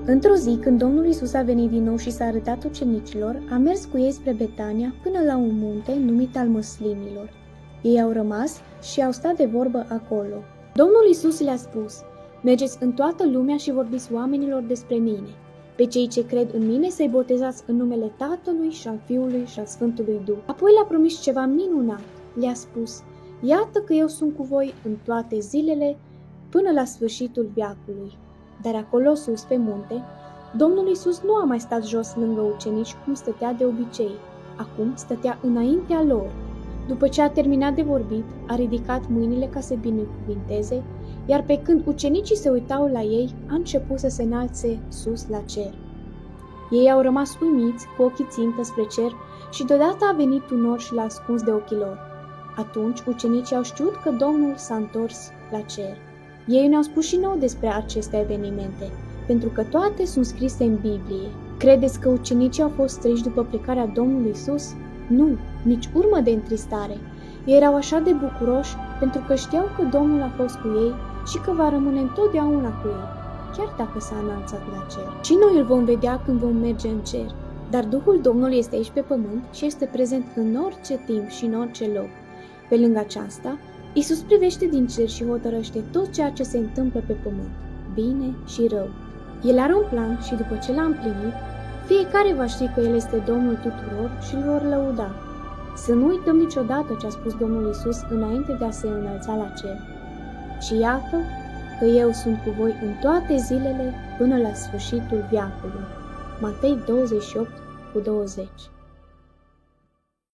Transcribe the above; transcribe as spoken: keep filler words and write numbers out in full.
Într-o zi, când Domnul Iisus a venit din nou și s-a arătat ucenicilor, a mers cu ei spre Betania până la un munte numit al Măslinilor. Ei au rămas și au stat de vorbă acolo. Domnul Iisus le-a spus: mergeți în toată lumea și vorbiți oamenilor despre mine. Pe cei ce cred în mine să-i botezați în numele Tatălui și al Fiului și al Sfântului Duh. Apoi le-a promis ceva minunat. Le-a spus: iată că eu sunt cu voi în toate zilele până la sfârșitul veacului. Dar acolo sus pe munte, Domnul Iisus nu a mai stat jos lângă ucenici cum stătea de obicei. Acum stătea înaintea lor. După ce a terminat de vorbit, a ridicat mâinile ca să binecuvinteze, iar pe când ucenicii se uitau la ei, a început să se înalțe sus la cer. Ei au rămas uimiți, cu ochii țintă spre cer, și deodată a venit un nor și l-a ascuns de ochii lor. Atunci ucenicii au știut că Domnul s-a întors la cer. Ei ne-au spus și nouă despre aceste evenimente, pentru că toate sunt scrise în Biblie. Credeți că ucenicii au fost triști după plecarea Domnului Iisus? Nu, nici urmă de întristare. Ei erau așa de bucuroși pentru că știau că Domnul a fost cu ei și că va rămâne întotdeauna cu ei, chiar dacă s-a înălțat la cer. Și noi îl vom vedea când vom merge în cer, dar Duhul Domnului este aici pe pământ și este prezent în orice timp și în orice loc. Pe lângă aceasta, Iisus privește din cer și hotărăște tot ceea ce se întâmplă pe pământ, bine și rău. El are un plan și după ce l-a împlinit, fiecare va ști că El este Domnul tuturor și îl vor lăuda. Să nu uităm niciodată ce a spus Domnul Iisus înainte de a se înălța la cer. Și iată că eu sunt cu voi în toate zilele până la sfârșitul veacului. Matei douăzeci și opt cu douăzeci.